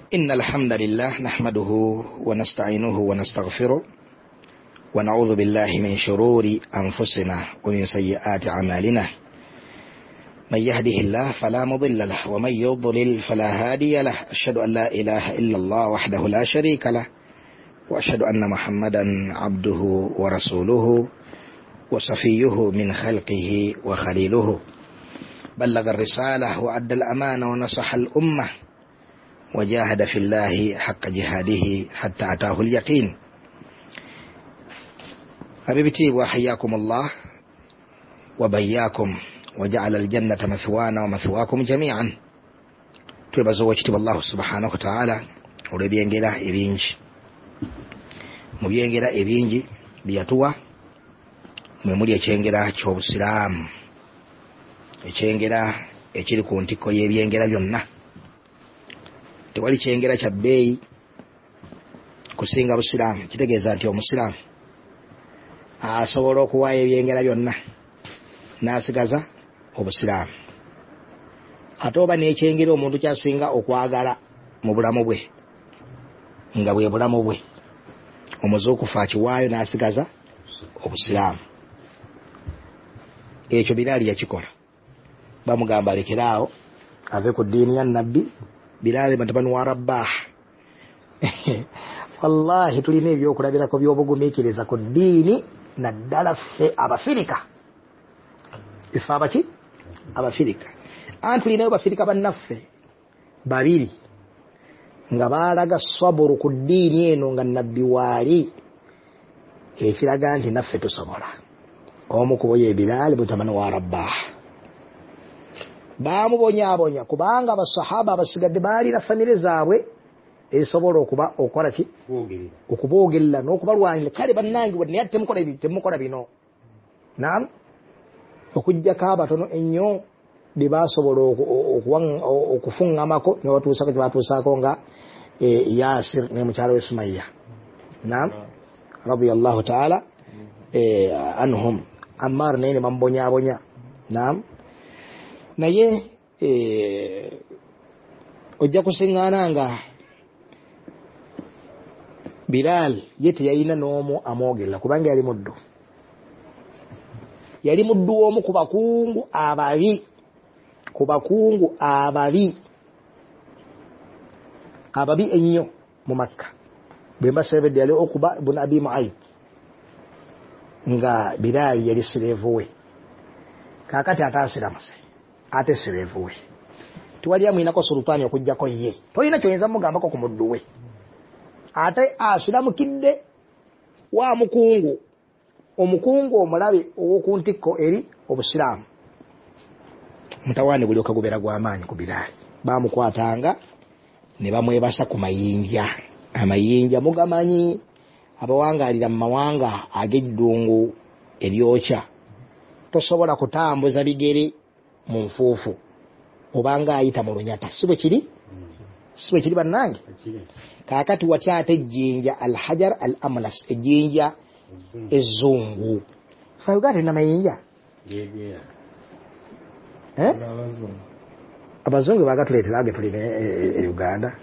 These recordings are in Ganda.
إن الحمد لله نحمده ونستعينه ونستغفره ونعوذ بالله من شرور أنفسنا ومن سيئات أعمالنا من يهده الله فلا مضل له ومن يضلل فلا هادي له أشهد أن لا إله إلا الله وحده لا شريك له وأشهد أن محمدا عبده ورسوله وصفيه من خلقه وخليله بلغ الرسالة وأدى الأمانة ونصح الأمة وجاهد في الله حق جهاده حتى أتاه اليقين. حبيبتي وحياكم الله وبياكم وجعل الجنة مثوانا ومثواكم جميعا. تبزوجت الله سبحانه وتعالى ولبينجلا إبينج مبينجلا إبينج بيتوا memuli ekyengera ky'obusiraamu ekyengera ekiri ku ntikko y'ebyengera byonna. Tewali kyengera kya bbeeyi kusinga busiraamu. Kitegeeza nti omusiraamu asobola okuwaayo ebyengera byonna n'asigaza obusiraamu. Ate oba n'ekyengera omuntu kyasinga okwagala mu bulamu bwe nga bwe bulamu bwe, omuzuukufu akiwaayo n'asigaza obusiraamu. Ekyo Bilaali yakikola. Bamugamba alekeraawo ave ku ddiini ya nabbi. Bilaali mutabani wa Rabbah. Wallahi tulina ebyokulabirako by'obugumiikiriza ku ddiini naddala ffe Abafirika. Ife abaki? Abafirika. Anti tulinayo Bafirika bannaffe babiri nga baalaga saburu ku ddiini eno nga nabbi waali, ekiraga nti naffe tusobola. Omu ku bo ye Bilaali mutabani wa Rabbah. Baamubonyaabonya kubanga abasahaba abasigadde baalina famire zaabwe ezisobola okukola ki? Okuboogerera n'okubalwanira. Kale bannange naye temukola bino. Naam, okuggyako abatono ennyo be baasobola okufuŋŋamako ne batuusako kye batuusaako nga Yaasir ne mukyala we Sumayya. Naam, radiyallahu ta'ala anhum. Ammar naye ne bamubonyaabonya. Naam, naye ojja kusiŋŋaana nga Bilaal ye teyalina n'omu amwogerera kubanga yali muddu. Yali muddu omu ku bakungu ababi ennyo mu Makka. Bwe mbasebedde yali Okuba ibn Abi Mu'ayt nga Bilaali yali sireevu we. Kaakati ate asiramuse ate sireevu we. Tewali amwinako sultaani okuggyako ye. Tolina kyoyinza mugambako ku muddu we. Ate asiramukidde wa mukungu, omukungu omulabe ow'oku ntikko eri obusiraamu. Mutawaani bulyoka gubeera gw'amaanyi ku Bilaali. Baamukwatanga ne bamwebasa ku mayinja. Amayinja mugamanyi, abawangaalira mu mawanga ag'eddungu eryokya tosobola kutambuza bigere mu nfuufu obanga ayita mu lunyata. Si bwe kiri bannange. Kaakati watya ate ejjinja Alhajar al-Amlas, ejjinja ezzungu. Fa Uganda tulina mayinja. Abazungu baagatuleetera age tulina e Uganda.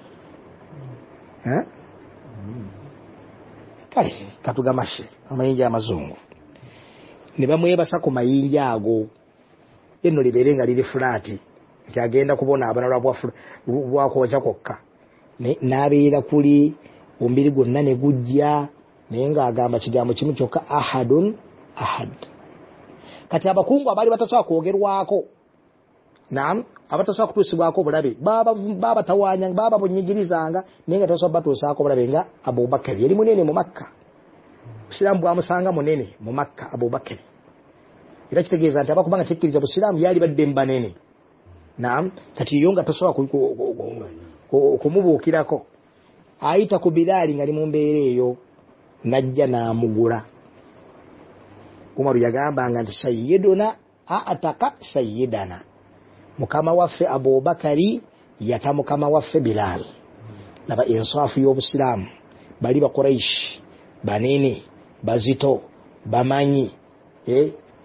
Kale katugamashe amayinja amazungu ne bamwebasa ku mayinja ago eno libeere nga liri fulaati nti agenda kubona abanalwa bwakwokya kwokka n'abeera kuli ombiri gwonna ne gujja naye ng'agamba kigambo kimu kyokka ahadun ahad. Kati abakungu abaali batasobola kwogerwako, naam, abatasobola kutuusibwako obulabe baabatawaanya baababunyigirizanga naye nga tasobola batuusaako obulabe nga Abubakari. Yali munene mu Makka. Busiraamu bwamusanga munene mu Makka Abubakari. Era kitegeeza nti abakubanga tekkiriza busiraamu yali badde mu banene. Naam, kati yo nga tasobola kumubuukirako. Ayita ku Bilaali nga ali mu mbeera eyo najja n'amugula. Umaru yagambanga nti sayyiduna ataka sayyidana. Mukama waffe Abubakari yata mukama waffe Bilaal. Laba ensaafu y'obusiraamu. Bali ba Quraysh banene bazito bamanyi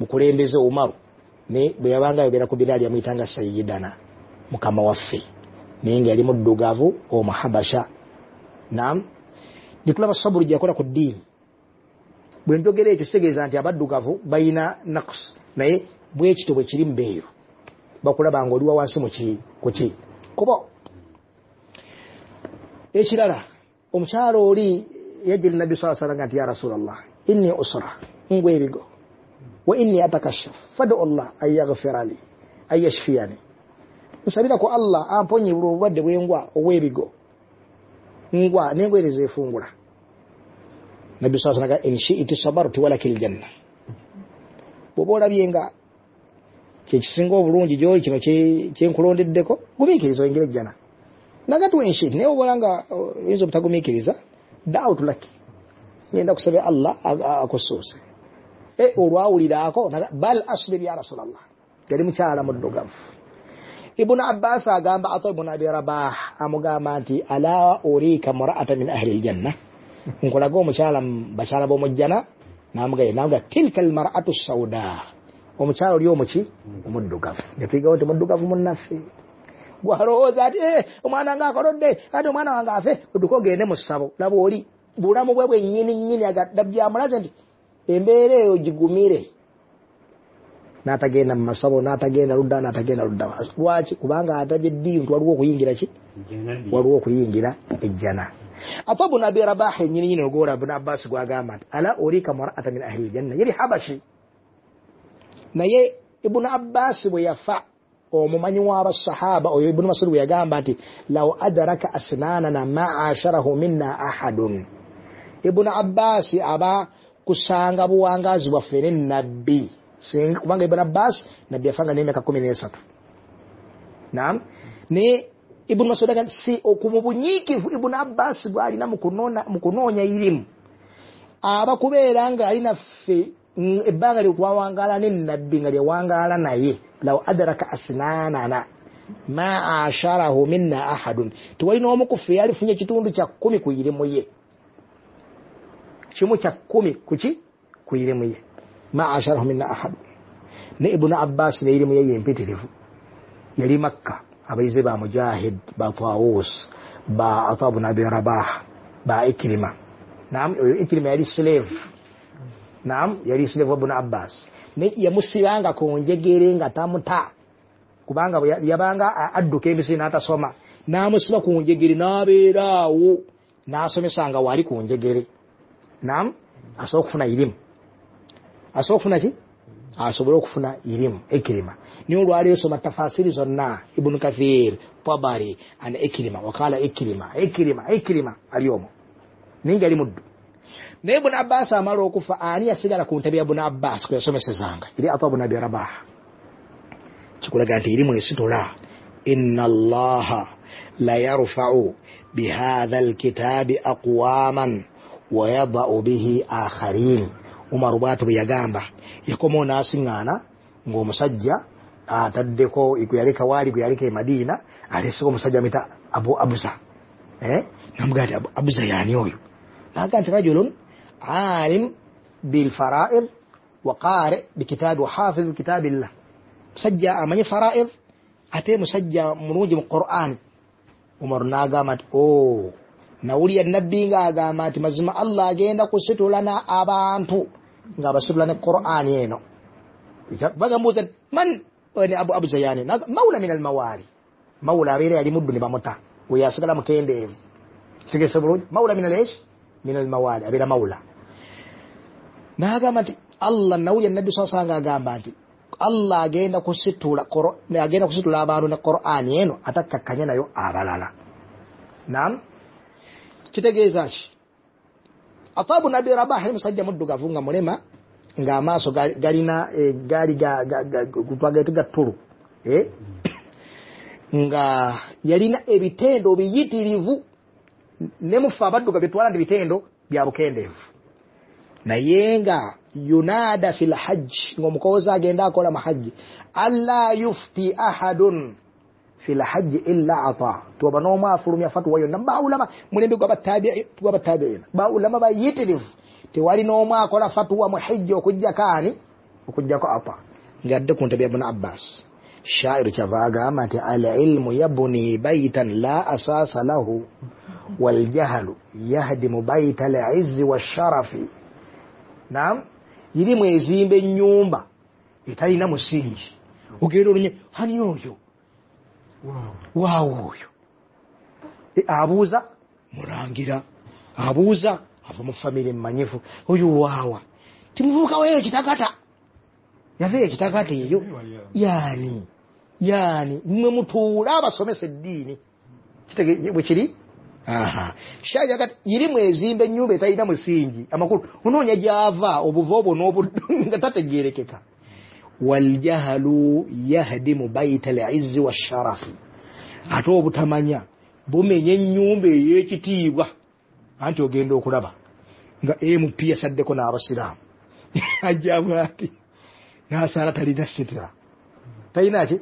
mukulembeze Umaru ne bwe yabanga ayogera ku Bilaali yamuyitanga sayyidana, mukama waffe. naye yali muddugavu omuhabasha. Naam, nitulaba saburu gyakola ku ddiini. Bwe njogera ekyo kitegeeza nti abaddugavu bayina naqs, naye bwekito bwe kiri mbeeru bakulaba nga oli wa wansi kuki kubo. Ekirala, omukyalo oli yajjira Nabbi sallallahu alaihi wasallam nti ya Rasulallah inni usra ngwe ebigo wa inni atakashaf fadu Allah ay yaghfira li ay yashfiyani, nsabira ko Allah amponye obulwadde bw'engwa obw'ebigo ngwa nengwereza efungula. Nabbi sallallahu alaihi wasallam in shi'ti sabartu walakil janna, bw'oba olabyenga kyekisinga obulungi gy'oli kino kyenkulondeddeko gumiikiriza oyingire ejjana. Nagati wenshi naye obola nga oyinza obutagumiikiriza da'utu laki, ngenda kusabira Allah akusuuse. Olwawuliraako bal asbir ya Rasulallah, yali mukyala muddugavu. Ibn Abbas agamba Ata ibn Abi Rabah amugamba nti ala urika mar'ata min ahli aljanna, nkulaga omukyala bakyala b'omujjana. Namuga tilka almar'atu sauda, omukyala oli omuki omuddugavu. Netuyigawo nti muddugavu munnaffe gwalowooza ati omwana nga akolodde ate omwana wange afe odduka ogende mu ssabo. Laba oli bulamu bwe bwennyini byamulaze nti embeera eyo gigumire. N'atagenda mu masabo, n'atagenda ludda, n'atagenda ludda. Lwaki? Kubanga atabye ddiini nti waliwo okuyingira ki? Waliwo okuyingira ejjana. Ate Ibn Abi Rabah ennyini ogw'ola Ibn Abbas gwagamba nti ala urika mar'ata min ahli aljanna, yali habashi. Naye Ibn Abbas bwe yafa, omumanyi w'abasahaba oyo Ibn Mas'ud bwe yagamba nti law adraka asnanana ma asharahu minna ahadun, Ibn Abbas aba kusanga buwangazi bwaffe ne nabbi, kubanga Ibn Abbas nabbi yafanga n'emyaka 13. Naam, ne Ibn Mas'ud agamba si okumubunyiikivu Ibn Abbas bw'alina mu kunoonya irimu aba kubeera nga alina ffe ebbanga lyetwawangala ne nabbi nga lyewangala naye. Law adraka asnanana ma asharahu minna ahadun, tewalina omu ku ffe yalifunye ekitundu kya 10 ku irimu ye, kimu kya 10 kuki ku irimu ye. Ma asharahu minna ahadun. Ne Ibn Abbas ne irimu ye yempitirivu, yali Makka. Abayize ba Mujahid, ba Tawus, ba Ata ibn Abi Rabah, ba Ikrima. Naam, Ikrima yali slave. Naam, yali slave Ibn Abbas. Ne yamusibanga ku njegere nga tamuta, kubanga yabanga adduka emisiri n'atasoma, n'amusiba ku njegere n'abeeraawo n'asomesanga wali ku njegere. Naam, asobola okufuna irimu. Asobola okufuna ki? Asobola okufuna irimu. Ikrima niyo olwaleero soma tafasiri zonna, Ibn Kathir, Tabari and Ikrima. Wakala Ikrima ali omwo ninga ali muddu. Naye Ibn Abbas amala okufa, ani yasigala ku ntebe ya Ibn Abbas kwe yasomesezanga? Iri Ata ibn Abi Rabah. Kikulaga nti irimu esitula. Inna Allaha la yarfa'u bihadha alkitabi aqwaman wa yada'u bihi akharin. Umar bwatu bwe yagamba, yakomo n'asiŋŋaana ng'omusajja ataddeko ikuyaleka wali kuyaleka e Madina, aleseko omusajja amita Abu Abuza. Namugaa nti Abu Abuza yaani oyo? Naga nti rajulun alim bil fara'id wa qari' bi kitabi wa hafiz bi kitabillah. Musajja amanyi fara'id ate musajja mulungi mu Qur'an. Umar n'agamba nti nawulira nabbi ng'agamba nti mazima Allah agenda kusitulana abantu nga basitulana Qur'an eno. Bagambuuza man wani Abu Abuza yani? Mawla min al-mawali. Mawla abeera yali muddu ne bamuta, we yasigala mukendeevu. Sigese bulungi. Mawla min al-ish? Min al-mawali. Abeera mawla. N'agamba nti Allah, nawulira nabbi sallallahu alaihi wasallam agamba nti Allah agenda kusitula abantu ne Qur'an eno, atakakkanya nayo abalala. Naam, kitegeeza ki? Ata ibn Abi Rabah musajja muddugavu nga mulema, nga amaaso galina gali gutwagete ttulu, nga yalina ebitendo biyitirivu, ne mufa abaddugavu bitwala ndi bitendo bya bukendeevu. Naye nga yunada fil hajj, ng'omukozi agenda akola mahajji, alla yufti ahadun fil hajj illa Ata. Tuba n'omu afulumya fatwa yonna baulama mulembe gw'abatabi'in, baulama bayitirivu, tewali n'omu akola fatwa mu hajji okujjako Ata. Ng'adde ku ntebe ya Ibn Abbas. shairu kyava agamba nti al ilmu yabni baitan la asasa lahu wal jahlu yahdimu baita al izzi washarafi. Naam, ilimu ezimba ennyumba etalina musingi. Ogenda olunye hani oyo waawo oyo abuuza mulangira, abuuza ava mu famire mmanyifu, oyo waawa timuvubuka weeyo kitagata yaveeyo ekitagata eyo yani mwe mutuula abasomesa eddiini bwe kiri. Shayagat irimu ezimba ennyumba etalina musingi amakulu onoonya gyava obuva obwo nga tategeerekeka. Waljahalu yahdimu baita al-izzi wash-sharafi, ate obutamanya bumenya ennyumba ey'ekitiibwa. Anti ogenda okulaba nga MP yasaddeko n'abasiraamu ajjamu ati n'asaala talina sitira talina ki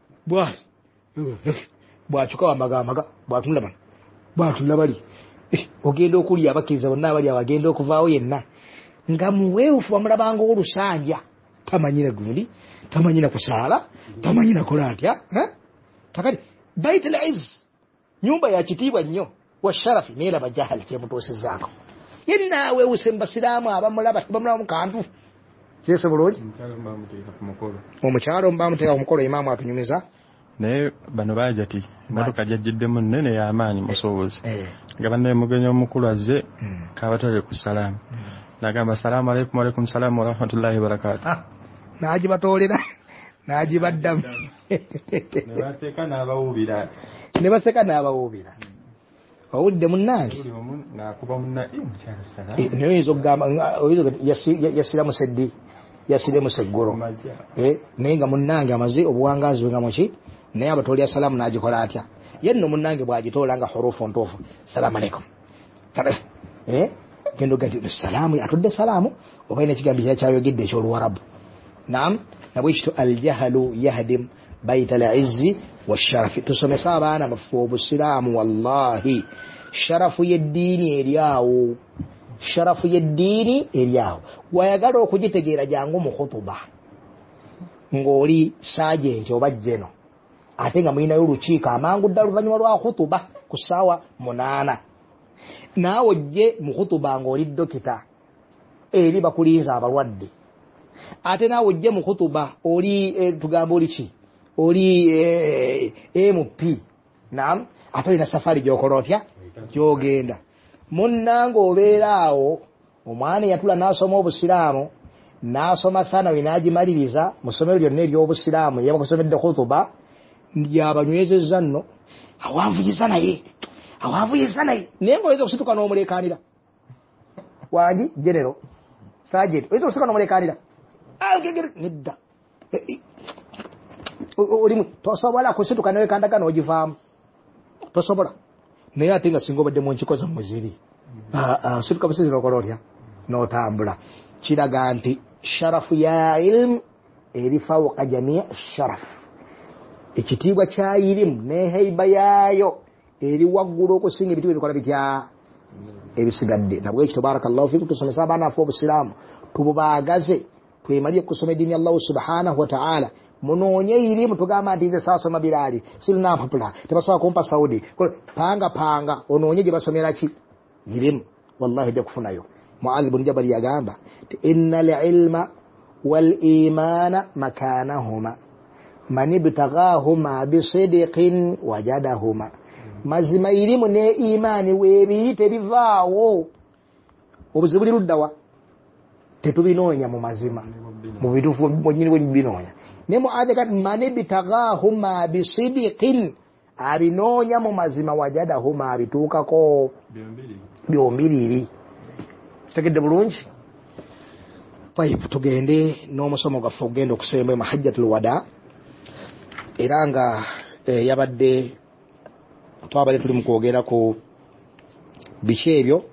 bwakyuka wamagamaga bwatulaba bwatula bali ogenda okulya abakkiriza bonna abali abagenda okuvaawo yenna nga muweefufu bamulabanga olusanja tamanyina gundi tamanyina kusaala tamanyina kola atya takati bait al-izz nyumba ya kitiibwa nnyo wa sharafi neeraba jahali kyemutuusizaako yenna weewuse mbasiraamu abamulaba bamulaba mukantu kyese bulungi omukyalo mbamuteeka ku mukolo imaamu atunyumiza naye bano baajati emotoka gyajjiddemu nnene y'amaanyi musobozi nga bannaye mugenyi omukulu azze kabatole ku salaamu nagamba salaamu alaikum walaikum salaamu warahmatullahi wabarakatu n'agibatoolera n'agibaddamu ne baseka n'abawuubira owulidde munnange naye oyinza okugamba yasira museddi yasire museggolo naye nga munnange amaze obuwangaazi nga muki naye abatoolya salaamu n'agikola atya yenno munnange bw'agitoola nga hurufu ntuufu salaamu alaikum gendo gati salaamu atudde salaamu oba ina ekigambo kyayogedde eky'oluwarabu. Naam, nabwe kityo aljahalu yahdim baita al-izzi wash-sharafi. Tusomesa abaana baffe obusiraamu wallahi sharafu y'eddiini eryawo, sharafu y'eddiini eryawo. Wayagala okugitegeera jangu mu khutuba ng'oli saajenti oba jjeno ate nga mulinayo olukiiko amangu ddala oluvannyuma lwa khutuba ku ssaawa 8 naawe ojje mu khutuba ng'oli dokita eri bakuliiza abalwadde ate naawe ojje mu khutuba oli tugamba oli ki oli MP. Naam, ate olina safari gy'okola otya gy'ogenda munnange obeera awo omwana yatula n'asoma obusiraamu n'asoma thanawi n'agimaliriza mu ssomero lyonna ery'obusiraamu yabakusomedde khutuba yabanywezezza nno awanvuyiza naye naye ng'oyinza okusituka n'omuleekaanira wangi genero sajenti oyinza okusituka n'omuleekaanira nedda olimu tosobola kusituka newekandaga n'ogivaamu tosobola naye ate nga singa obadde mu nkiko zammwe ziri situka busizira okola otya n'otambula. Kiraga nti sharafu ya ilmu eri fawqa jamii sharaf, ekitiibwa kya ilimu n'eheiba yaayo eri waggulu okusinga ebitiibwa ebikola bitya ebisigadde. Nabwe ekyo barakallahu fikum tusomesa abaana baffe obusiraamu tububaagaze twemalire kusoma eddiini Allah subhanahu wa ta'ala. Munoonye ilimu tugamba nti nze saasoma biraali sirina mpapula tebasobola kumpa Saudi panga onoonye gye basomera ki ilimu wallahi ojja kufunayo. Muadh ibn Jabal yagamba inna al-ilma wal-imana makanahuma man ibtaghahuma bisidqin wajadahuma. Mazima ilimu ne imani weebiyite bivaawo obuzibu buli luddawa tetubinoonya mu mazima mu bituufu bonyini bwe binoonya. Ne Muadh kati man ibtaghahuma bisidqin abinoonya mu mazima wajadahuma abituukako byombiriri. Tegedde bulungi. Tayib, tugende n'omusomo gwaffe ogenda okusemba mahajjatul wada era nga yabadde twabadde tuli mu kwogera ku biki ebyo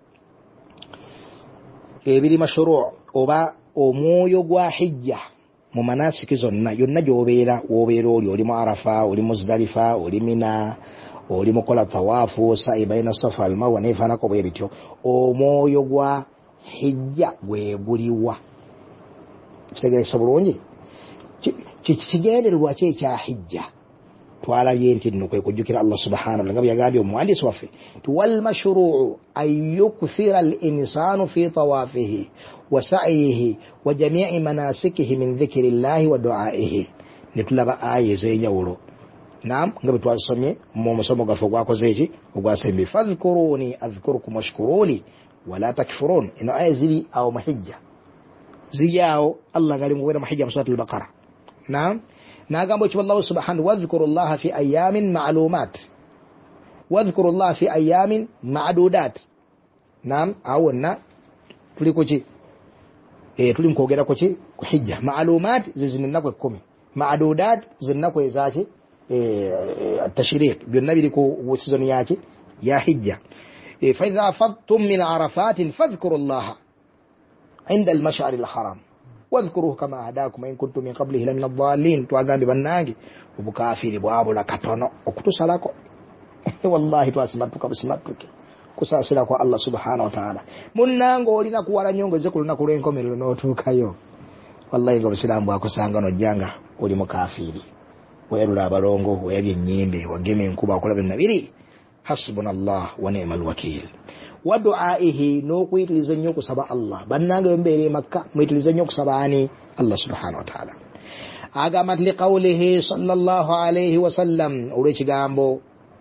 ebiri mashuru oba omwoyo gwa hijja mu manasiki zonna yonna gy'obeera wobeera oli mu Arafa, oli Muzdalifa, oli Mina, oli mukola tawaafu sa'i baina Safa al Marwa neefaanako bwe bityo. Omwoyo gwa hijja gwe guliwa kitegeeza bulungi. kigendererwa ki ekya hijja twalabye nti nno kwe kujjukira Allah subhanahu wa ta'ala nga byagambye omuwandiisi waffe wal mashruu an yukthira al insanu fi tawafihi wa sa'ihi wa jami'i manasikihi min dhikri llahi wa du'aihi. Netulaba aya ez'enjawulo naam nga bwe twasomye mu musomo gaffe ogwakoze eki ogwasembe fadhkuruni adhkurukum washkuruni wala takfurun. ino aya ziri awo mu hijja ziri awo Allah ngali muwera mu hijja mu surat al-Baqara. naam nagamba ekyo Allah subhanahu wadhkuru llaha fi ayamin ma'lumat wadhkuru llaha fi ayamin ma'dudat. naam awo na tuliko ki tuli mukogera ko ki ku hijja ma'lumat zizinnaku 10 ma'dudat zinnaku ezaki التشريق بالنبي لكو سيزونياتي يا حجة. فإذا أفضتم من عرفات فاذكروا الله عند المشعر الحرام واذكروه كما هداكم إن كنتم من قبله لمن الضالين. تواغان ببناغي وبكافر بوابو لكتونو وكتسلاكو والله تواسمتك بسمتك kusasirako Allah subhanahu wa ta'ala munango olina kuwala nyongo zekuluna kulenkomerero n'otuukayo wallahi nga obusiraamu bwakusanga nojjanga oli mukafiri werula abalongo weyabye ennyimbe wagema enkuba akola byonna biri hasbunallah wa ni'mal wakil wa du'aihi n'okuyitiriza ennyo okusaba Allah bannange mbeere Makka muyitiriza nnyo okusaba ani Allah subhanahu wa ta'ala agamba nti liqawlihi sallallahu alayhi wa sallam olw'ekigambo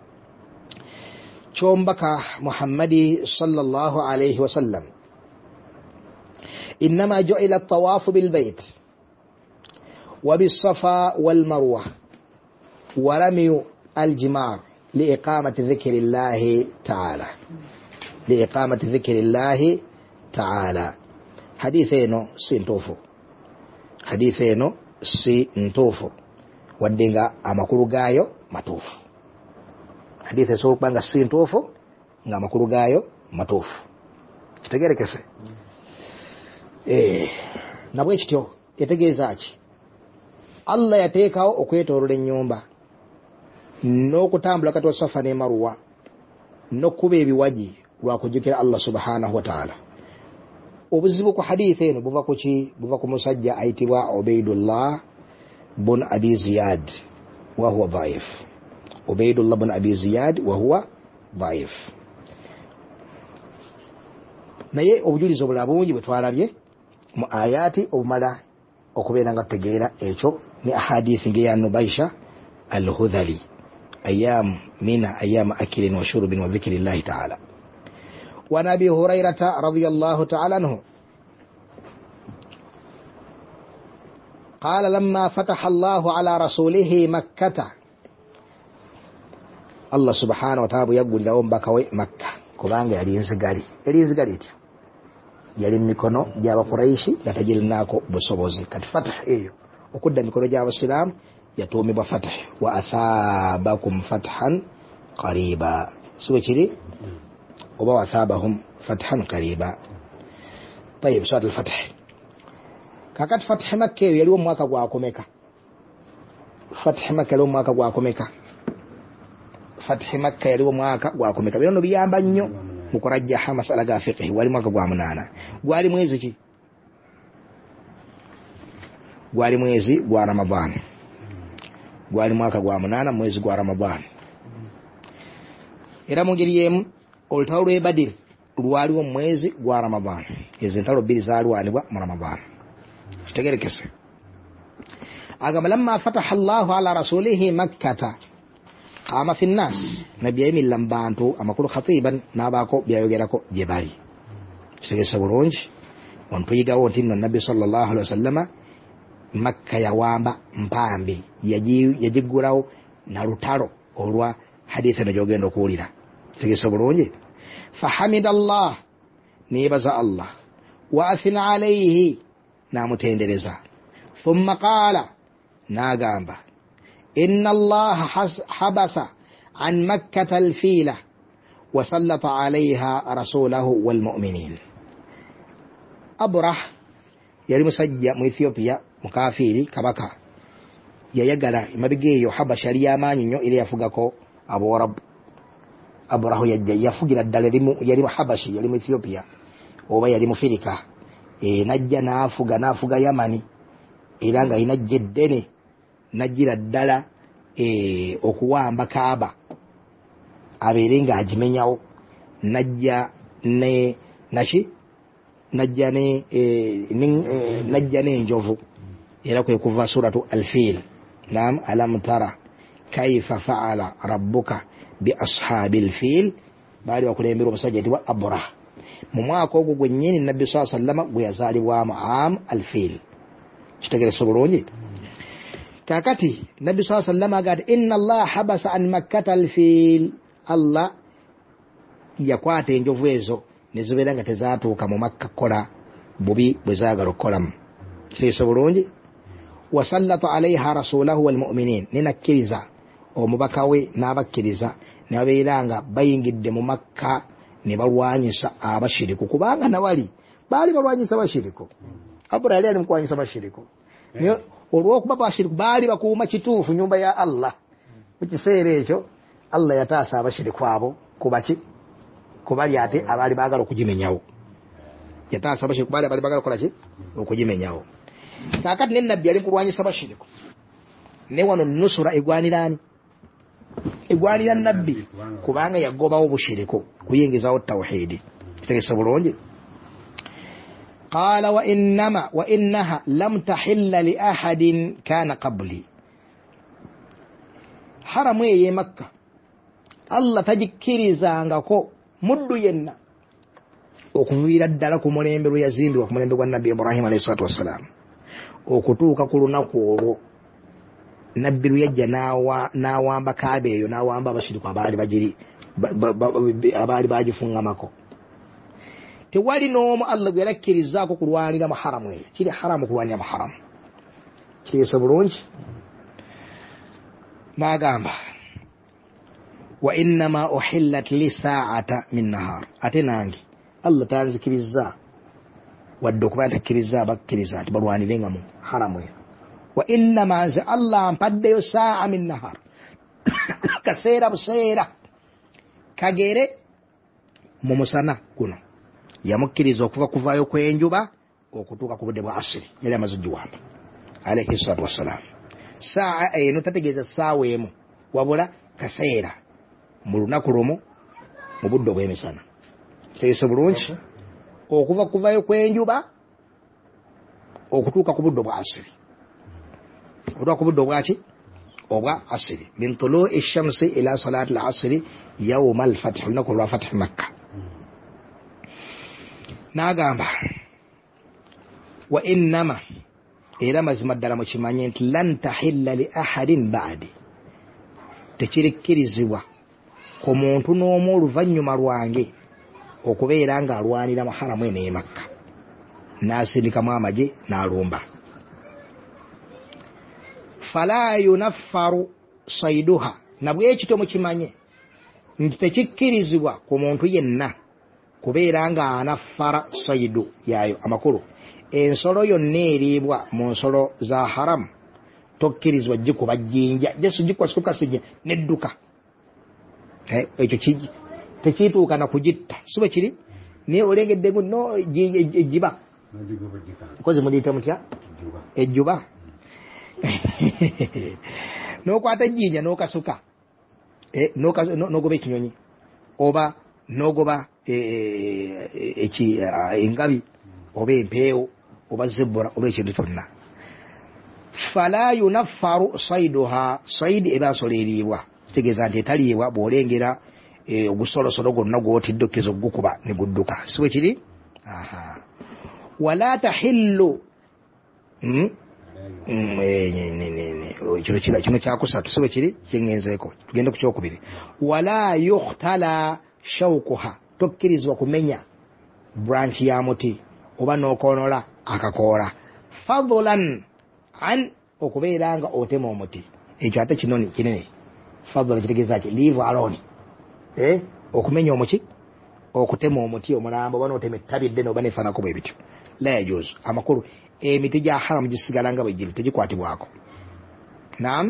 chombaka Muhammadi sallallahu alayhi wa sallam innama ju'ila at-tawafu bil bayt wa bis safa wal marwa wa ramy al jimar li iqamati dhikrillahi ta'ala haditheno si ntofu waddenga amakulu gayo matufu hadithe so banga si ntofu nga amakulu gayo matufu kitegerekese nabwe kityo etegeeza ki Allah yateekawo okwetoolola ennyumba n'okutambula kati wa Safa ne Marwa n'okuba ebiwaji lwa kujjukira Allah subhanahu wa ta'ala. Obuzibu ku hadithe eno buva ku ki? Buva ku musajja ayitibwa Ubaydullah bun Abi Ziyad wa huwa dhaif. Ubaydullah bun Abi Ziyad wa huwa dhaif. Naye obujulizi obulala bungi bwe twalabye mu ayati obumala okubeera nga tutegeera ekyo ni ahadithi ngeya Nubaisha al-Hudhali أيام من أيام أكل وشرب وذكر الله تعالى. وعن أبي هريرة رضي الله تعالى عنه قال لما فتح الله على رسوله مكة الله سبحانه وتعالى يقول لهم بكوي مكة كبانغ يرينزغاري yali mikono gyaba Quraishi yatajilnako busobozi kati fatah eyo okudda mikono gyaba Islam yatumibwa fatah wa athabakum fathan qariba siwe kiri oba athabahum fathan qariba. طيب سؤال الفتح kakati fatah Makkah yaliwo mwaka gwakomeka fatah Makkah yaliwo mwaka gwakomeka fatah Makkah yaliwo mwaka gwakomeka bino biyamba nnyo mukurajjaha masala ga fiqh wali mwaka gwa 8 gwali mwezi ki gwali mwezi gwa Ramadhan gwali mwaka gwa 8 mwezi gwa Ramadhan era mungeri yemu olutalo lwe Badr lwaliwo mwezi gwa Ramadhan ezo ntalo bbiri zalwanibwa mu Ramadhan kitegerekese agamba lamma fataha Allahu ala rasulihi makkata ama fi nnas nabiya emillam bantu amakulu khatiban nabako byayogerako gye bali kitegeese bulungi ontuyigawo nti nno nabbi sallallahu alaihi wasallama Makka yawamba mpambi yajigulawo na lutalo olwa hadithi najogenda okuwulira kitegeese bulungi fahamida Allah nibaza Allah wa athina alayhi namutendereza thumma qala nagamba inna Allah habasa an makkata alfila wa sallata alayha rasulahu wal mu'minin. Abrah yali musajja mu Ethiopia mukafiri kabaka yayagala imabigeyo habasha yali yamanyi nnyo ile yafugako Abarabu. Abrahu yafugira ddala yali habashi yali mu Ethiopia oba yali mu Firika najja nafuga Yamani era nga alina jje ddene najjira ddala okuwamba Kaaba abeere nga agimenyawo, najja ne naki najja n'enjovu, era kwe kuva suratu Al-Fil. Naam, alam tara kaifa faala rabbuka bi ashabil fil, baali bakulembera omusajja yitibwa Abraha mu mwaka ogwo gwennyini nabbi sallallahu alayhi wasallam gwe yazaalibwamu am Al-Fil. Kitegeresa bulungi. Kakati nabbi sallallahu alayhi wasallam agati inna Allah habasa an makkata Al-Fil, Allah yakwata enjovu ezo nezibeera nga tezaatuuka mu Makka kola bubi bwe zaagala okukolamu. Kitegeresa bulungi. wasallata alaiha rasulahu walmuminin, nenakkiriza omubaka we n'abakkiriza ne babeera nga bayingidde mu Makka ne balwanyisa abashiriku, kubanga nawali baali balwanyisa abashiriku. Abraha yali ali mu kulwanyisa abashiriku, olw'okuba abashiriku baali bakuuma kituufu nyumba ya Allah. Mu kiseera ekyo Allah yataasa abashiriku abo kubaki kubali ate abaali baagala okugimenyawo. Yataasa abashiriku baali baagala okukola ki? Okugimenyawo. Kakati ne nabbi ali kulwanyisa abashiriku, ne wano nusura egwaniraani? Egwanira nabbi, kubanga yagobawo bushiriku, kuyingizawo tawhidi. Kitegeeza bulungi. Qala wa innaha lam tahilla li ahadin kana qabli, haramu ye Makka Allah tagikkirizangako muddu yenna okuviira ddala ku mulembe lwe yazimbibwa ku mulembe gwa nabbi Ibrahim alayhi salatu wassalam okutuuka ku lunaku olwo nabbi lwe yajja n'awamba Kaaba eyo, n'awamba abashiriku abaali bagifungamako. Tewali n'omu Allah gwe yalakkirizaako kulwanira mu haramu eyo. Kiri haramu kulwanira mu haramu. Kitegeeza bulungi. N'agamba wa innama uhillat li saa'ata min nahar, ate nange Allah tanzikiriza wadde okuba takkiriza abakkiriza ati balwanirenga mu haramu eyo. Wa innama nze Allah mpaddeyo saa'a min nahar, kaseera buseera kagere mu musana guno. Yamukkiriza okuva kuvaayo kw'enjuba okutuuka ku budde bwa asiri, yali amaze giwamba alayhi salatu wassalam. Saa'a eno tategeeza saawa emu, wabula kaseera mu lunaku lumu mu budde obw'emisana. Kitegeeza bulungi. Okuva kuvaayo kw'enjuba okutuuka ku budde obwa asiri, okutuuka ku budde obwaki obwa asiri. Min tulu'i shamsi ila salati al-asri yawma al-fath, lunaku lwa fath Makka. N'agamba wa innama, era mazima ddala mukimanye nti lan tahilla li ahadin ba'di, tekirikkirizibwa ku muntu n'omu oluvannyuma lwange okubeera ng'alwanira mu haramu eno e Makka, n'asindikamu amagye n'alumba. Fala yunaffaru saiduha, nabwekityo mukimanye nti tekikkirizibwa ku muntu yenna kubeera nga anaffara saidu yayo amakulu. Ensolo yonna eriibwa mu nsolo za haramu tokkirizibwa gikuba jjinja, jesu gikuba sikukasinya nedduka. Ekyo tekituuka na kugitta, si bwe kiri? Naye olengedde no ejjiba kozi muliyita mutya? Ejjuba. N'okwata ejjinja n'okasuka, n'ogoba ekinyonyi, oba n'ogoba engabi, oba empeewo, oba zebura, oba ekintu kyonna. Fala yunaffaru saiduha, saidi eba nsolo eriibwa, kitegeeza nti etaliibwa bw'olengera ogusolosolo gwonna gw'otidde okkiriza okugukuba ne gudduka, si bwe kiri? Wala tahillu, kino kyakusatu, si bwe kiri? Kyengenzeeko, tugende ku kyokubiri. Wala yukhtala shawkuha, tokkirizibwa kumenya branch ya muti oba n'okoonola akakoola. Fadlan an, okubeera nga otema omuti, ekyo ate kinene. Fadlan kitegeeza ki? Leave alone. Okumenya omuki, okutema omuti omulambo, oba n'otema ettabi ddene oba nefaanako bwe bityo. La yajuuzu. Amakulu emiti gya haramu gisigala nga bwe giri, tegikwatibwako. Naam,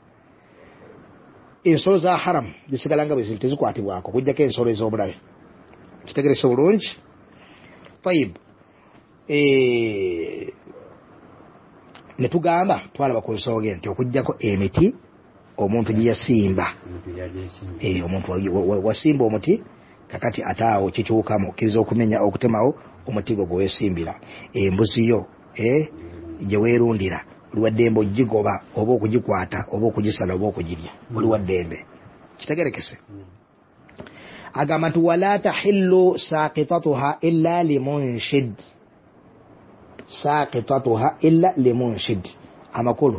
ensolo za haramu zisigala nga bwe ziri, tezikwatibwako okuggyako ensolo ez'obulabe. Kitegerese bulungi. Tayib. ne tugamba twalaba ku nsooge nti okujjako emiti omuntu gye yasimba omuntu wasimba omuti kakati ataawo kikyukamu okkiriza okumenya okutemawo omuti gwo gweweesimbira embuzi yo gye weerundira oli waddembe ogigoba oba okugikwata oba okugisala oba okugirya oli waddembe kitegerekese agamba nti wala tahillu saqitatuha illa limunshid saqitatuha illa limunshid amakulu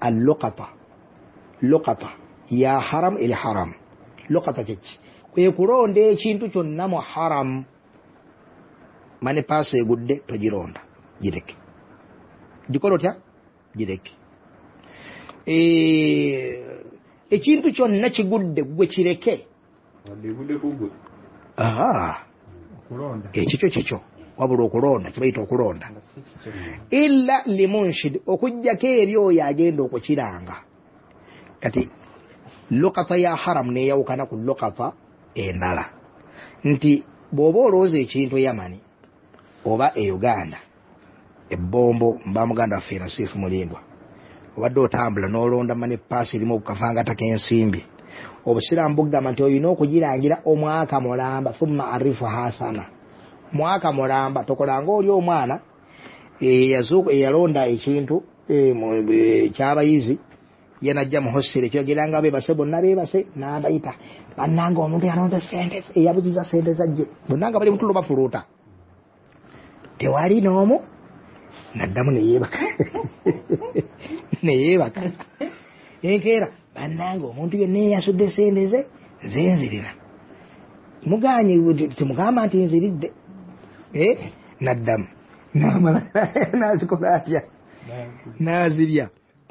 luqata ya haram ili haram luqata kiki kwe kulonda ekintu kyonna mu haram mane paasa egudde togironda gireke gikola otya gireke ekintu kyonna kigudde gwe kireke ekikyo wabula okulonda kibayita okulonda illa limunshid okujjako eri oyo agenda okukiranga kati luqata ya haram neyawukana ku luqata endala nti bw'oba olowooza ekintu yamani oba e Uganda ebbombo mba muganda waffe Nasifu Mulindwa obadde otambula n'olonda mane paasi erimu okukavangata k'ensimbi obusiraamu bugamba nti olina okugirangira omwaka mulamba thumma arifu hasana mwaka mulamba tokolanga oli omwana eyalonda ekintu kyabayizi yanajja mu hosere kyogeranga beebase bonna beebase n'abayita bannanga omuntu yalonze sente eyabuziza sente zajje bonnanga bali mutulo bafuluuta tewali n'omu naddamu neyeebaka enkeera bannanga omuntu yenna eyasudde sente ze zenzirina muganye temugamba nti nziridde naddamu namala nazikola atya nazirya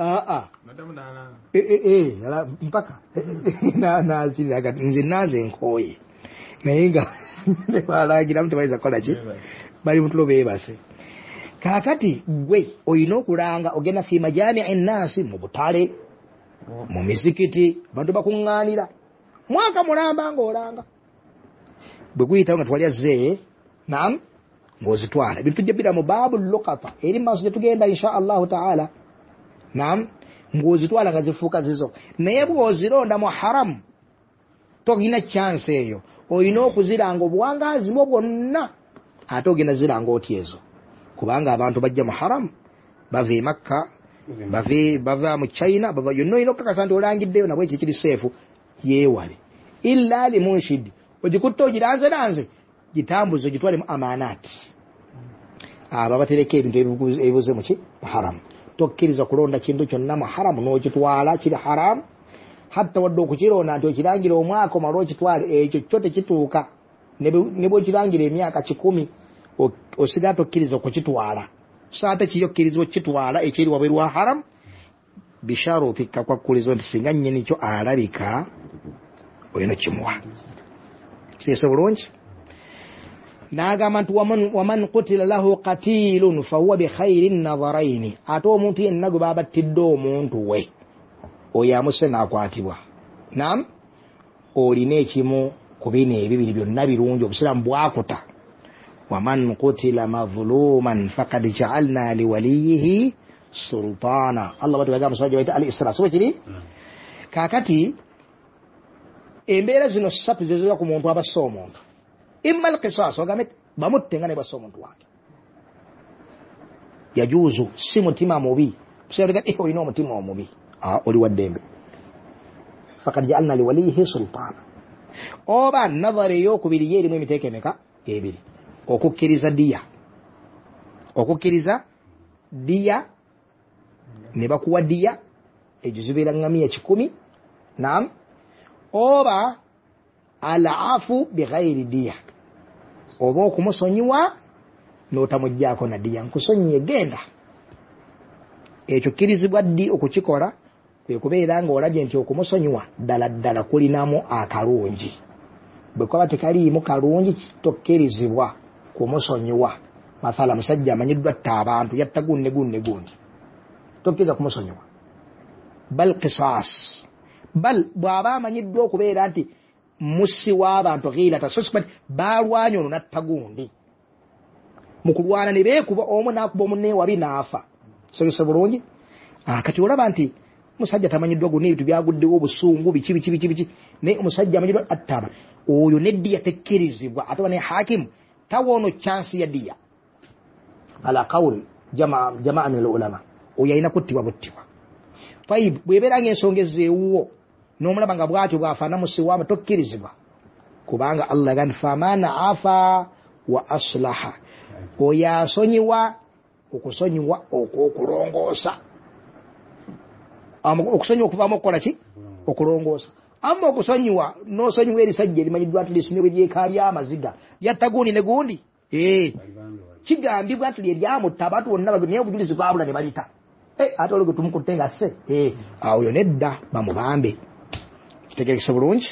mpaka nazirya nze naze nkooye naye nga balagiramu tebayinza kukola ki bali mutulo beebase kaakati gwe olina okulanga ogenda fi majami'i nnaasi mu butale mu mizikiti abantu bakuŋŋaanira mwaka mulamba ng'olanga bwe guyitawo nga twalya zee naam ng'ozitwala ebintu tujja bira mu baabu luqata eri maaso gye tugenda insha allahu taala naam ng'ozitwala nga zifuuka zizo naye bw'ozironda mu haramu togina chance eyo olina okuziranga obuwangaazi bwo bwonna ate ogenda ziranga oti ezo kubanga abantu bajja mu haramu bava e Makka bava mu China bava yonna olina okukakasa nti olangiddeyo nabwe ekyo kiri seefu yeewale illa limunshid ogikutte ogiranzeranze gitambuze ogitwale mu amaanaati abo abatereka ebintu ebibuze muki mu haramu tokkiriza kulonda kintu kyonna mu haramu n'okitwala kiri haramu hatta wadde okukironda nti okirangira omwaka omala okitwale ekyo kyo tekituuka ne bwekirangira emyaka 10 osigala tokkiriza okukitwala saate kiyokkiriza okukitwala ekiri wabweru wa haramu bisharuti kakwakulizo nti singa nnyini kyo alabika olina kimuwa kiteese bulungi n'agamba nti waman qutila lahu qatilun fahuwa bikhayri nadharaini ate omuntu yenna gwe babattidde omuntu we oyo amuse n'akwatibwa naam olina ekimu ku bino ebibiri byonna birungi obusiraamu bwakuta waman qutila madhuluman faqad ja'alna liwaliyihi sultana Allah batu bagamba sura jawaita al-Isra so kiri kakati embeera zino ssatu zezoya ku muntu abassa omuntu imma al-qisas ogambe bamutte ne bassa omuntu wange yajuzu si mutima mubi kusabika olina omutima omubi oli waddembe faqad ja'alna liwaliyihi sultana oba nadhari eyokubiri yerimu emiteeko emeka ebiri okukkiriza diya ne bakuwa diya ejo zibeera ngamiya 10 naam oba alafu bighayri diya oba okumusonyiwa n'otamuggyako na diya nkusonyiye genda ekyo kkirizibwa ddi okukikola kwe kubeera ng'olabye nti okumusonyiwa ddala kulinamu akalungi bwe kuba tekaliimu kalungi tokkirizibwa kumusonyiwa mathala musajja amanyiddwa atta abantu yatta gunne tokkiriza kumusonyiwa bal qisas bal bw'aba amanyiddwa okubeera nti mussi w'abantu ghilata suspect baalwanya ono natta gundi mu kulwana ne beekuba omu n'akuba omunne wabi n'afa sogesa bulungi kati olaba nti musajja tamanyiddwa gonna ebintu byaguddewo obusungu biki naye omusajja amanyiddwa attaba oyo neddiya tekkirizibwa ate ne hakimu tawono chance ya diya ala qawl jamaa min ulama oyo alina kuttibwa buttibwa tayib bwebeera ng'ensonga ezeewuwo n'omulaba nga bw'atyo bw'afaana musiwaamu tokkirizibwa kubanga Allah gani famana afa wa aslaha oyo asonyiwa okusonyiwa okulongoosa okusonyiwa okuvaamu okukola ki okulongoosa amma okusonyiwa n'osonyiwa erisajja erimanyiddwa nti lisinebwe lyekaabya amaziga yatta gundi ne gundi kigambibwa nti lyeryamuta abantu bonna naye obujulizi bwabula ne balita ate olwo gwe tumukutte nga se awo yo nedda bamubambe kitegerekese bulungi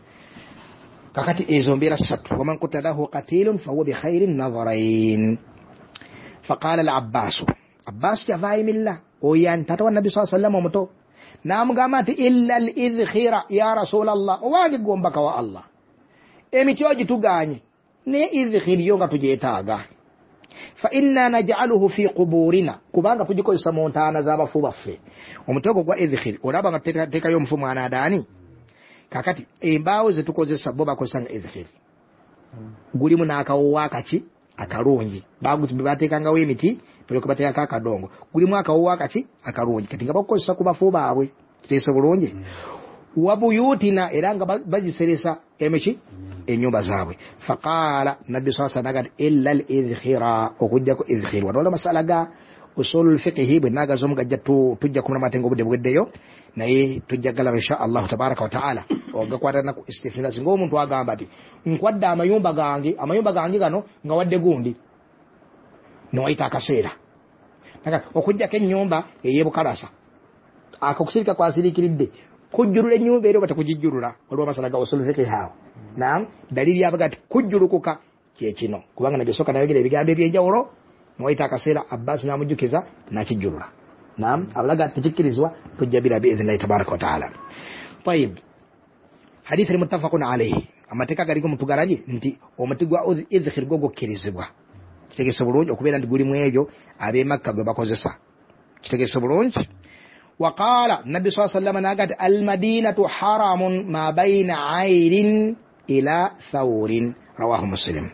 kakati ezo mbeera ssatu waman qutalahu qatilun fahuwa bikhayri nadharain faqala al-abbas yavaayo milla oyo tata wa nabbi saa sallam omuto n'amugamba nti illa al-idkhira ya rasulallah owange gombaka wa allah emiti ogituganye ne idkhiri yo nga tugyetaaga fa inna naj'aluhu fi quburina kubanga tugikozesa mu ntaana z'abafu baffe omutego gwa idkhiri olaba nga tuteekayo omufu mwana adaani kakati embaawo zetukozesa bo bakozesa nga idkhiri gulimu n'akawowo akaki akalungi bateekangawo emiti balyoke bateekako akadongo gulimu akawowo akaki akalungi kati nga bakukozesa ku bafu baabwe kiteese bulungi wabuyutina era nga baziseresa emiki enyumba zaabwe faqala nabbi saa nagati illa al idkhira okujjako idkhiri wanola masala ga usulul fiqhi bwe nagaza omugajja tujja kumula matengo obudde bweddeyo naye tujja galaba insha allahu tabaraka wa taala ogakwatana ku istifina singa omuntu agamba ati nkwadde amayumba gange gano nga wadde gundi nowayita akaseera okujjako ennyumba ey'ebukalasa akakusirika kwasiriikiridde kujjulula ennyumba era oba tekugijjulula olwa masala ga usulul fiqhi awo naam dalili yabaga ati kujjulukuka kyekino kubanga nabyo sooka nayogera ebigambo ebyenjawulo nowayita akaseera abbas namujjukiza nakijjulula naam abalaga tekikkirizibwa tujja bira biidhnillahi tabaraka wa taala tayib hadithi ni muttafaqun alayhi amateeka galiko mutugalabye nti omuti gwa idkhir gwo gukkirizibwa kitegese bulungi okubeera nti gulimu ebyo ab'emakka gwe bakozesa kitegese bulungi وقال النبي صلى الله عليه وسلم نقول المدينة حرم ما بين عير إلى ثور رواه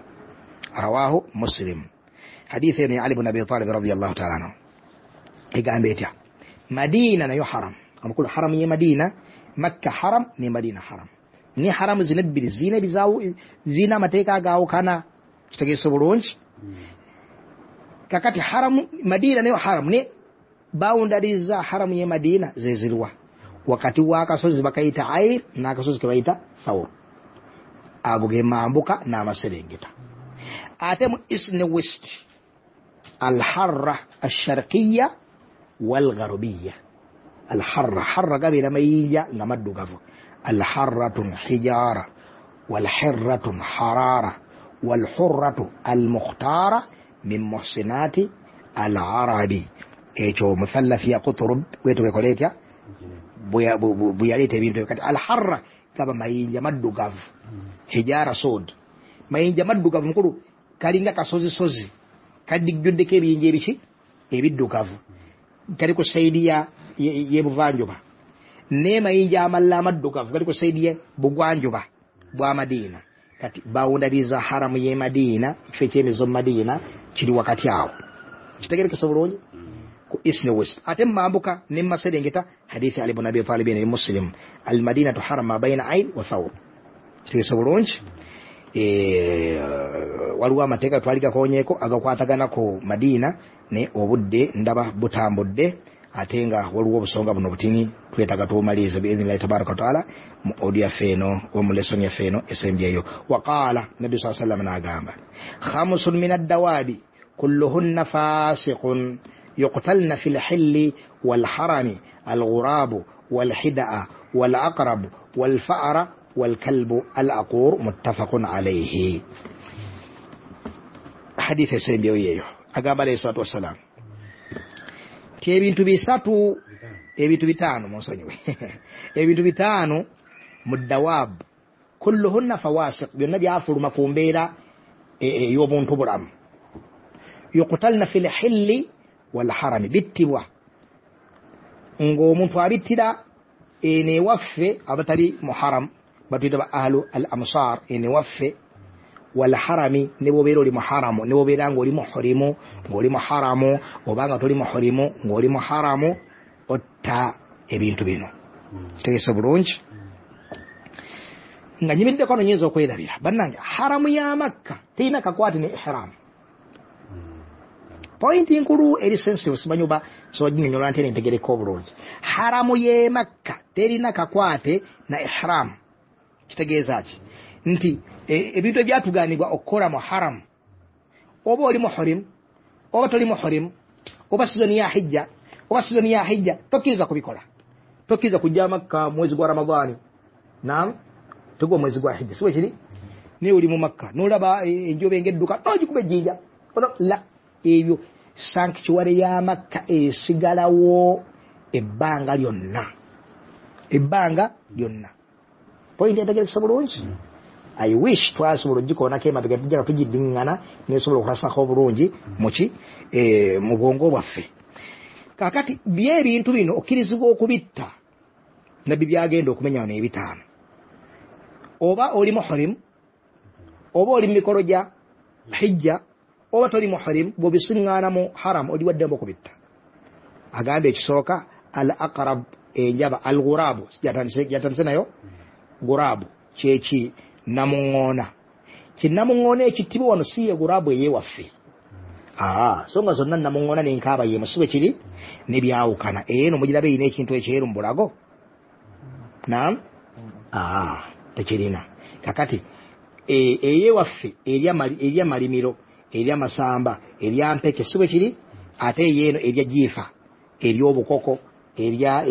مسلم حديث ابن علي بن أبي طالب رضي الله تعالى عنه يقول بيتها مدينة يحرم أما كل حرم هي مدينة مكة حرم ني مدينة حرم ني حرم زينة بالزينة بزاو زينة متيكا غاو كان تستجي سبرونج كاكاتي حرم مدينة ني حرم ني boundaries za haramu ya Madina zezilwa wakati wakasozi bakaita Air n'akasozi kabaita Thawr ago ge mambuka n'amaserengeta ate mu east ne west al-harra ash-sharqiyya wal-gharbiyya al-harra gabira mayya ngamaddugavu al-harratun hijara wal-hirratun harara wal-hurratu al-mukhtara min muhsinati al-arabi ekyo muthallaf ya qutrub wetu wekoletya buyalete ebintu kati al-harra kaba mayinja maddugavu hijara sod mayinja maddugavu mukulu kalinga kasozi kadigjuddeko ebiyinja ebiki ebiddugavu kali ku saidi ya yebuvanjuba ne mayinja amalla amaddugavu kali ku saidi ye bugwanjuba bwa Madina kati boundaries za haramu ye Madina kifo ky'emizo Madina kiri wakati awo kitegerekesa bulungi east and west atem mambuka nimma serengeta hadithi Ali ibn Abi Talib ni Muslim al-Madinatu haram ma bayna Ain wa Thawr kitegerekesa bulungi waliwo amateeka twalika konyeko agakwatagana ko Madina ne obudde ndaba butambudde ate nga waliwo obusonga buno butini twetaga tumaliriza biidhnillahi tabaraka wa taala mu audio feno wa mu lesson ya feno esembyeyo waqala nabi sallallahu alayhi wasallam nagamba khamsun min ad-dawabi kulluhunna fasiqun يقتلن في الحل والحرم الغراب والحدأ والعقرب والفأر والكلب الأقور متفق عليه حديث سيمبيويه أقام عليه الصلاة والسلام ebintu bisatu ebintu bitano monsonyiwe ebintu bitano mudawab kulluhunna fawasiq byonna byafuluma ku mbeera y'obuntu bulamu yuqtalna fil hilli wal harami bittibwa ng'omuntu abittira ene waffe abatali muharam batuyita ahlu al amsar ene waffe wal harami ne bobeera oli muharamu ne bobeera ng'oli muhrimu ng'oli muharamu obanga toli muhrimu ng'oli muharamu otta ebintu bino kitegeeza bulungi nga nyimiddeko no nyinza okwerabira bannange haramu ya makka terina kakwate ne ihramu point nkulu eri sensitive simanyi oba soginnyonnyola nti nentegereko obulungi haramu ye makka terina kakwate na ihramu kitegeeza ki nti ebintu ebyatugaanibwa okukola mu haramu oba oli muhrimu oba toli muhrimu oba sizoni ya hijja oba sizoni ya hijja tokkiriza kubikola tokkiriza kujja makka mwezi gwa ramadhani naam tegwa mwezi gwa hijja siwe kiri ne uli mu makka nolaba enjobe ngedduka nogikuba ejjinja la ebyo sanctuary ya makka esigalawo ebbanga lyonna point entegerekesa bulungi I wish twasobola ogikoonako emabega tujjaga tugiddingana nesobola okulasako obulungi muki mu bwongo bwaffe kakati byebintu bino okkirizibwa okubitta nabbi byagenda okumenya n'ebitaano oba oli muhrim oba oli mikolo gya hijja oba toli muhrim bw'obisiŋŋaana mu haram oli waddemu okubitta agamba ekisooka al aqrab enjaba al ghurabu yatandise nayo ghurabu kyeki namuŋŋoona kinnamuŋŋoona ekittibwa wano si ye ghurabu eyewaffe so nga zonna namuŋŋoona nenkaaba yemu sibe kiri nebyawukana eno mugirabe erina ekintu ekyeru mu bulago naam tekirina kakati eyewaffe erya malimiro erya masamba erya mpeke sibe kiri ate yeeno erya jiifa eryobukoko erya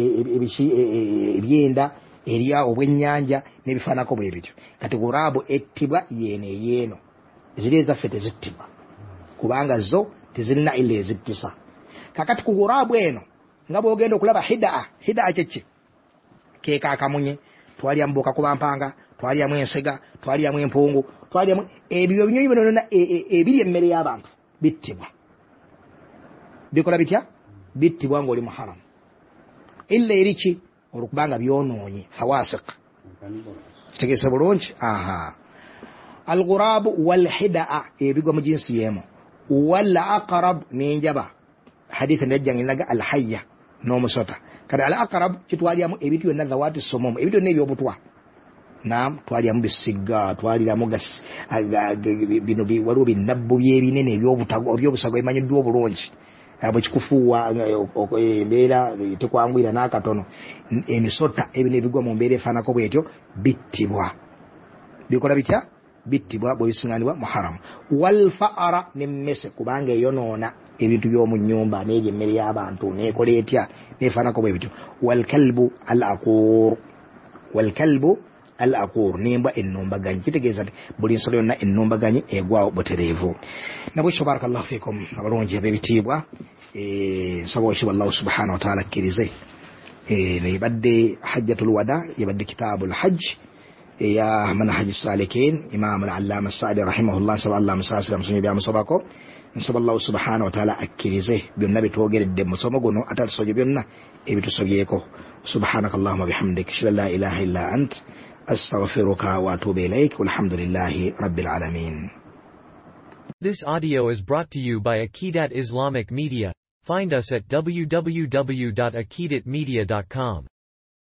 ebyenda erya obwennyanja n'ebifaanako bwe bityo kati ghurabu ettibwa yeeno ziri ezaffe tezittibwa kubanga zo tezirina illa ezittisa kakati ku ghurabu eno nga bw'ogenda okulaba hidaa kyeki keeka akamunye twalyamu bokakubampanga twalyamu ensega twalyamu empungu twalyamu ebyo binyonyi bino ebiri emmere y'abantu bittibwa bikola bitya bittibwa ng'oli muharamu illa eriki olukubanga byonoonye fawasiq kitegeeza bulungi al ghurabu wal hidaa ebigwa mu jinsi yemu wal aqrab n'enjaba hadith nejjanga inaga al hayya n'omusota kati al aqrab kitwalyamu ebintu byonna dhawaati somomu ebintu byonna ebyobutwa naam twalyamu bisigga twaliramu bino waliwo binabbu byebinene ebyobusago ebimanyiddwa obulungi bwe kikufuuwa embeera tekwangwira n'akatono emisota ebino ebigwa mu mbeera efaanako bwetyo bittibwa bikola bitya bittibwa bwe bisiŋŋanibwa mu haramu wal faara n'emmese kubanga eyonoona ebintu by'omu nnyumba n'ebyo emmere y'abantu n'ekola etya n'efaanako bwe bityo wal kalbu al aqur nembwa ennombaganyi kitegeeza nti buli nsolo yonna ennombaganyi egwawo butereevu nabwekyo barakallahu fikum abalungi ab'ebitiibwa nsaba wekitiibwa allahu subhanahu wataala akkirize nebadde hajjatul wada yabadde kitaabul hajj eya manhaji salikin imam al-allama saadi rahimahullah nsaba allah musaasira musonyi byamusobako nsaba allahu subhanahu wataala akkirize byonna bitwogeredde musomo guno ate atusobye byonna ebitusobyeko subhanaka allahumma bihamdik ashhadu an la ilaha illa ant أستغفرك وأتوب إليك والحمد لله رب العالمين. This audio is brought to you by Aqidat Islamic Media. Find us at www.aqidatmedia.com.